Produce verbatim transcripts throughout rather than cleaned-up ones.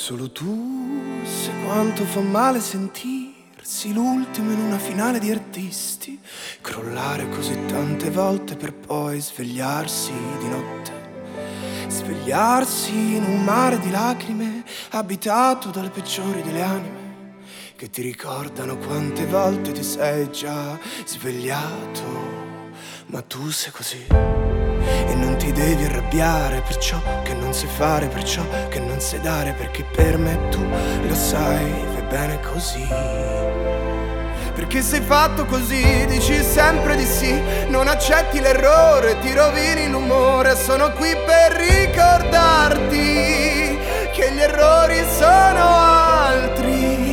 Solo tu sai quanto fa male sentirsi l'ultimo in una finale di artisti, crollare così tante volte per poi svegliarsi di notte, svegliarsi in un mare di lacrime abitato dalle peggiori delle anime che ti ricordano quante volte ti sei già svegliato. Ma tu sei così e non ti devi arrabbiare per ciò che non sai fare, per ciò che non sai dare, perché per me tu lo sai, vai bene così. Perché sei fatto così, dici sempre di sì, non accetti l'errore, ti rovini l'umore. Sono qui per ricordarti che gli errori sono altri.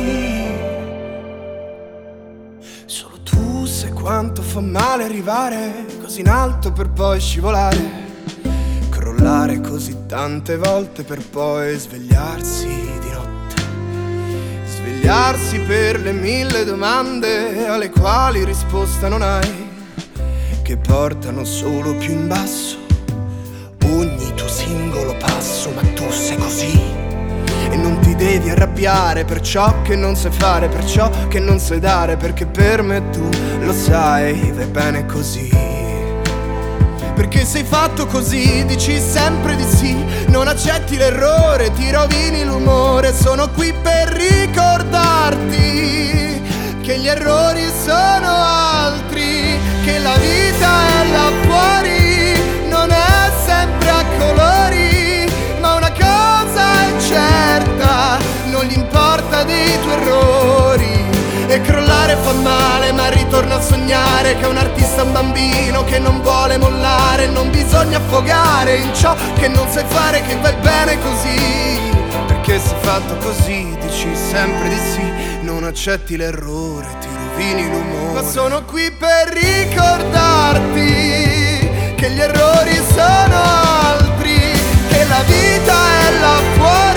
Solo tu sai quanto fa male arrivare così in alto per poi scivolare, crollare così tante volte per poi svegliarsi di notte, svegliarsi per le mille domande alle quali risposta non hai, che portano solo più in basso ogni tuo singolo passo. Ma tu sei così e non ti devi arrabbiare per ciò che non sai fare, per ciò che non sai dare, perché per me tu lo sai, vai bene così. Perché sei fatto così, dici sempre di sì, non accetti l'errore, ti rovini l'umore. Sono qui per ricordarti che gli errori sono altri, che la vita è là fuori, non è sempre a colori, ma una cosa è certa, non gli importa dei tuoi errori. E crollare fa male, ma ritorna a sognare che un artista è un bambino che non vuole mollare. Non bisogna affogare in ciò che non sai fare, che vai bene così. Perché sei fatto così, dici sempre di sì, non accetti l'errore, ti rovini l'umore. Ma sono qui per ricordarti che gli errori sono altri, che la vita è là fuori,